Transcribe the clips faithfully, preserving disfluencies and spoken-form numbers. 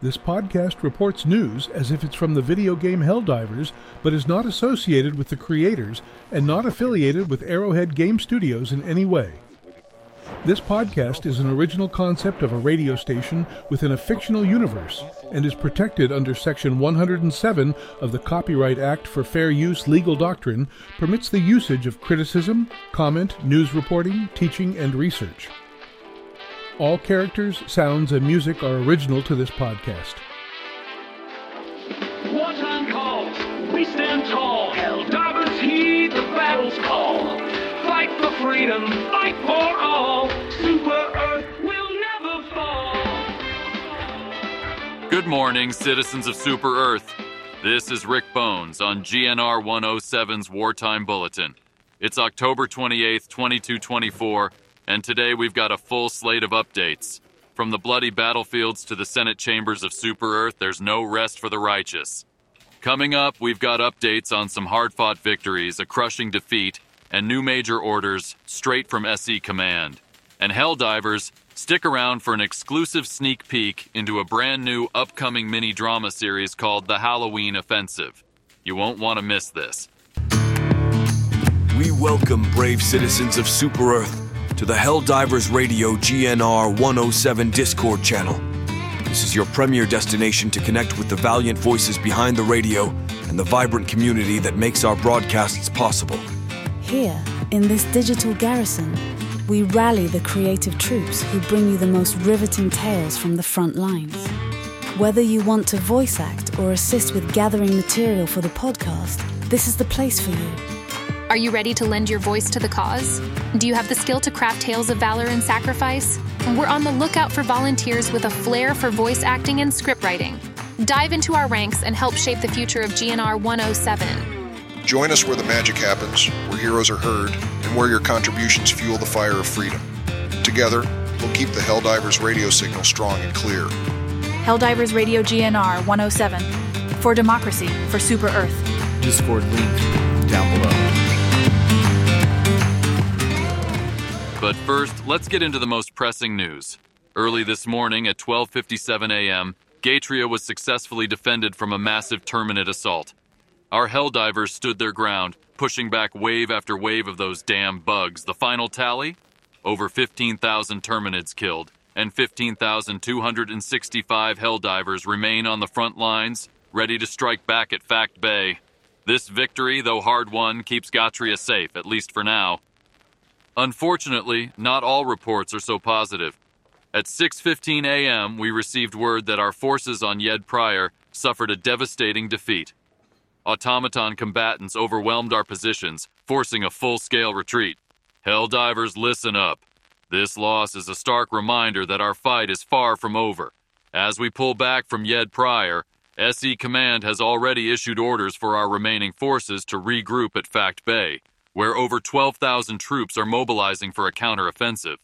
This podcast reports news as if it's from the video game Helldivers, but is not associated with the creators and not affiliated with Arrowhead Game Studios in any way. This podcast is an original concept of a radio station within a fictional universe and is protected under Section one hundred seven of the Copyright Act for Fair Use Legal Doctrine, permits the usage of criticism, comment, news reporting, teaching, and research. All characters, sounds, and music are original to this podcast. Wartime calls, we stand tall. Helldivers heed the battle's call. Fight for freedom, fight for all. Super Earth will never fall. Good morning, citizens of Super Earth. This is Rick Bones on G N R one oh seven's Wartime Bulletin. It's October twenty-eighth, twenty-two twenty-four, and today we've got a full slate of updates. From the bloody battlefields to the Senate chambers of Super Earth, there's no rest for the righteous. Coming up, we've got updates on some hard-fought victories, a crushing defeat, and new major orders straight from S E Command. And Helldivers, stick around for an exclusive sneak peek into a brand new upcoming mini-drama series called The Halloween Offensive. You won't want to miss this. We welcome brave citizens of Super Earth to the Helldivers Radio G N R one oh seven Discord channel. This is your premier destination to connect with the valiant voices behind the radio and the vibrant community that makes our broadcasts possible. Here, in this digital garrison, we rally the creative troops who bring you the most riveting tales from the front lines. Whether you want to voice act or assist with gathering material for the podcast, this is the place for you. Are you ready to lend your voice to the cause? Do you have the skill to craft tales of valor and sacrifice? We're on the lookout for volunteers with a flair for voice acting and script writing. Dive into our ranks and help shape the future of G N R one oh seven. Join us where the magic happens, where heroes are heard, and where your contributions fuel the fire of freedom. Together, we'll keep the Helldivers radio signal strong and clear. Helldivers Radio G N R one oh seven. For democracy, for Super Earth. Discord link down below. But first, let's get into the most pressing news. Early this morning at twelve fifty-seven a.m., Gatria was successfully defended from a massive Terminid assault. Our Helldivers stood their ground, pushing back wave after wave of those damn bugs. The final tally? Over fifteen thousand Terminids killed, and fifteen thousand two hundred sixty-five Helldivers remain on the front lines, ready to strike back at Fact Bay. This victory, though hard-won, keeps Gatria safe, at least for now. Unfortunately, not all reports are so positive. At six fifteen a.m., we received word that our forces on Yed Prior suffered a devastating defeat. Automaton combatants overwhelmed our positions, forcing a full-scale retreat. Helldivers, listen up. This loss is a stark reminder that our fight is far from over. As we pull back from Yed Prior, S E Command has already issued orders for our remaining forces to regroup at Fact Bay, where over twelve thousand troops are mobilizing for a counteroffensive.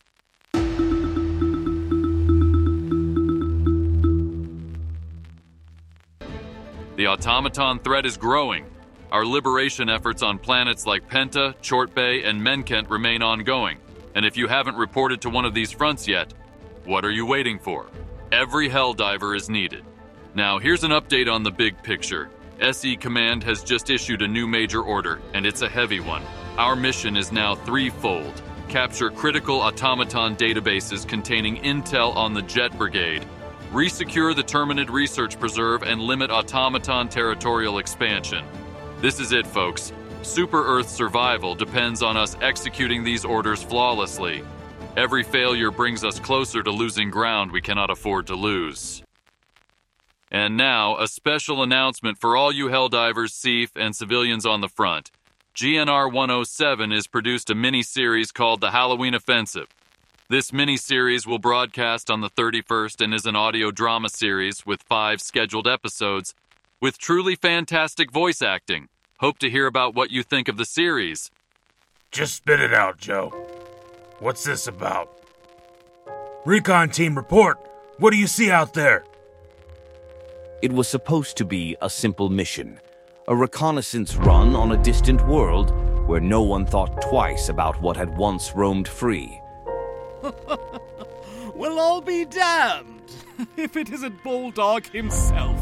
The automaton threat is growing. Our liberation efforts on planets like Penta, Chort Bay, and Menkent remain ongoing. And if you haven't reported to one of these fronts yet, what are you waiting for? Every Helldiver is needed. Now, here's an update on the big picture. S E Command has just issued a new major order, and it's a heavy one. Our mission is now threefold. Capture critical automaton databases containing intel on the Jet Brigade. Resecure the Terminid Research Preserve and limit automaton territorial expansion. This is it, folks. Super Earth's survival depends on us executing these orders flawlessly. Every failure brings us closer to losing ground we cannot afford to lose. And now, a special announcement for all you Helldivers, C I F, and civilians on the front. G N R one oh seven has produced a mini-series called The Halloween Offensive. This mini-series will broadcast on the thirty-first and is an audio drama series with five scheduled episodes with truly fantastic voice acting. Hope to hear about what you think of the series. Just spit it out, Joe. What's this about? Recon team, report. What do you see out there? It was supposed to be a simple mission, a reconnaissance run on a distant world where no one thought twice about what had once roamed free. We'll all be damned. If it isn't Bulldog himself.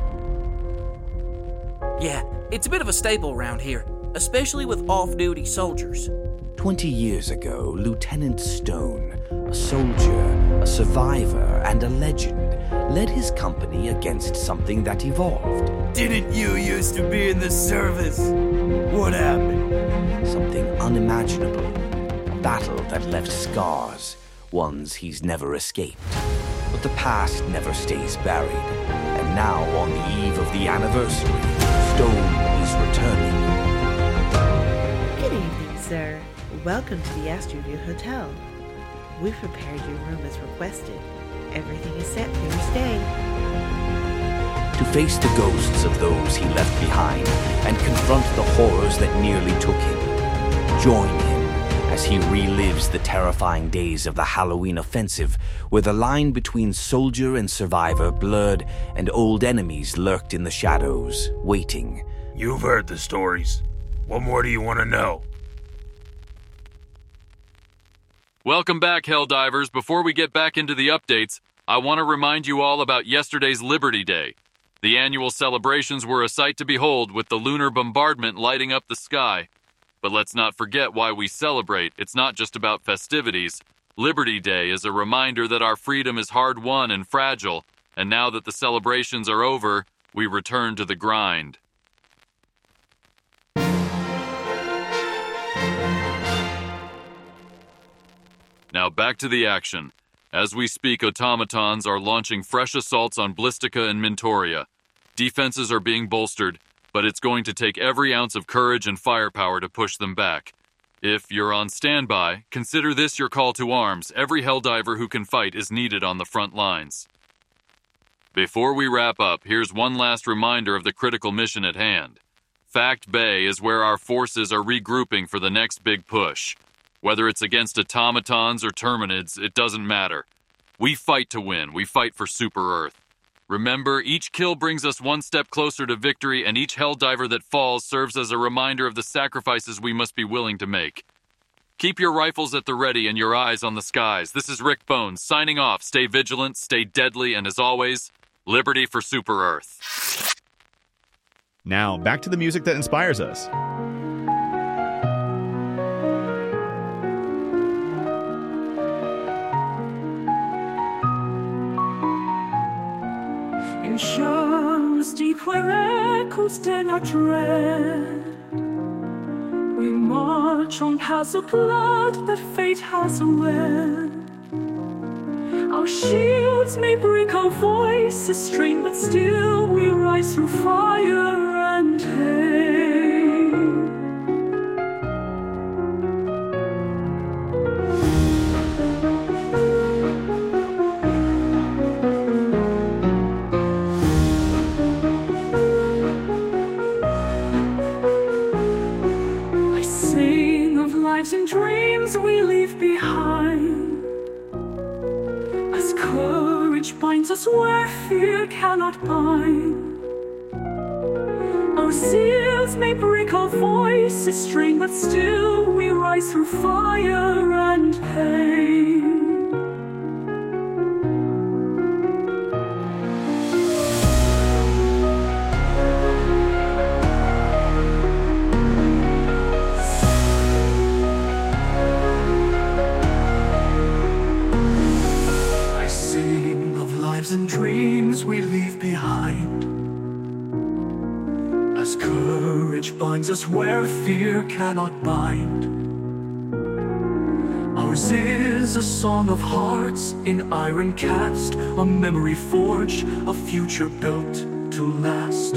Yeah, it's a bit of a staple around here, especially with off-duty soldiers. Twenty years ago, Lieutenant Stone, a soldier, a survivor, and a legend, led his company against something that evolved. Didn't you used to be in the service? What happened? Something unimaginable. A battle that left scars, ones he's never escaped. But the past never stays buried, and now on the eve of the anniversary, Stone is returning. Good evening, sir. Welcome to the Astroview Hotel. We've prepared your room as requested. Everything is set for your stay. To face the ghosts of those he left behind and confront the horrors that nearly took him. Join him as he relives the terrifying days of the Halloween offensive, where the line between soldier and survivor blurred and old enemies lurked in the shadows, waiting. You've heard the stories. What more do you want to know? Welcome back, Helldivers. Before we get back into the updates, I want to remind you all about yesterday's Liberty Day. The annual celebrations were a sight to behold, with the lunar bombardment lighting up the sky. But let's not forget why we celebrate. It's not just about festivities. Liberty Day is a reminder that our freedom is hard-won and fragile, and now that the celebrations are over, we return to the grind. Now back to the action. As we speak, automatons are launching fresh assaults on Blistica and Mintoria. Defenses are being bolstered, but it's going to take every ounce of courage and firepower to push them back. If you're on standby, consider this your call to arms. Every Helldiver who can fight is needed on the front lines. Before we wrap up, here's one last reminder of the critical mission at hand. Fact Bay is where our forces are regrouping for the next big push. Whether it's against automatons or terminids, it doesn't matter. We fight to win. We fight for Super Earth. Remember, each kill brings us one step closer to victory, and each Helldiver that falls serves as a reminder of the sacrifices we must be willing to make. Keep your rifles at the ready and your eyes on the skies. This is Rick Bones, signing off. Stay vigilant, stay deadly, and as always, liberty for Super Earth. Now, back to the music that inspires us. In shadows deep where echoes dare not tread, we march on paths of blood that fate has led. Our shields may break, our voices strain, but still we rise through fire and pain. And dreams we leave behind, as courage binds us where fear cannot bind. Our seals may break, our voices strain, but still we rise through fire and pain. And dreams we leave behind, as courage binds us where fear cannot bind. Ours is a song of hearts in iron cast, a memory forged, a future built to last.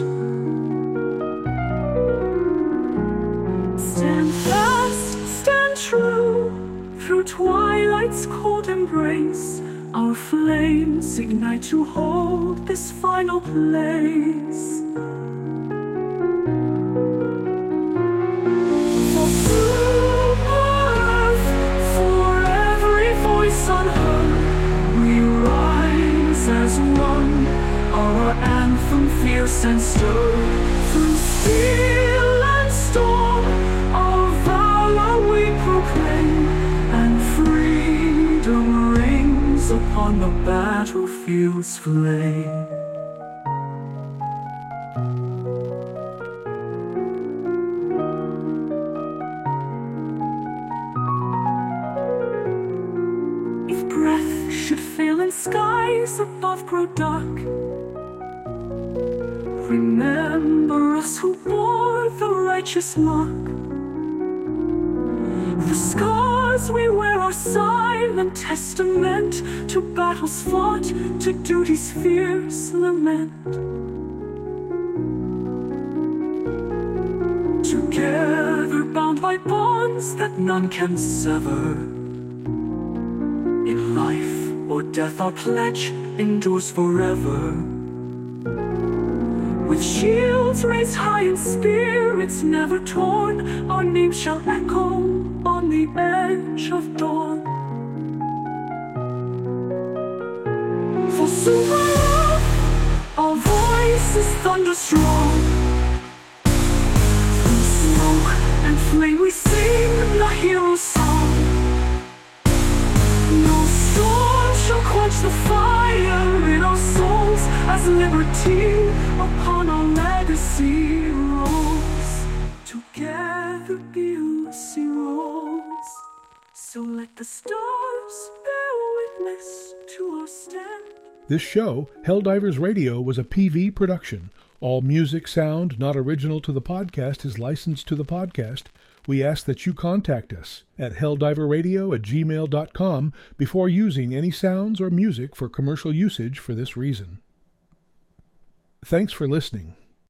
Stand fast, stand true, through twilight's cold embrace. Our flames ignite to hold this final place. For Super Earth, for every voice unheard, we rise as one, our anthem fierce and stirred. Through steel and storm, our valor we proclaim, and freedom rings upon the battlefield. fields flame. If breath should fail and skies above grow dark, remember us who bore the righteous mark. The scars we wear are silent testament to battles fought, to duty's fierce lament. Together bound by bonds that none can sever, in life or death our pledge endures forever. With shields raised high and spirits never torn, our name shall echo on the edge of dawn. For Super Earth, our voice is thunder strong. Through smoke and flame we sing the hero's song. No storm shall quench the fire in our souls, as liberty upon our legacy rolls. Together Busey rolls. So let the stars bear witness to our stand. This show, Helldivers Radio, was a P V production. All music, sound not original to the podcast is licensed to the podcast. We ask that you contact us at helldiverradio at gmail dot com before using any sounds or music for commercial usage for this reason. Thanks for listening.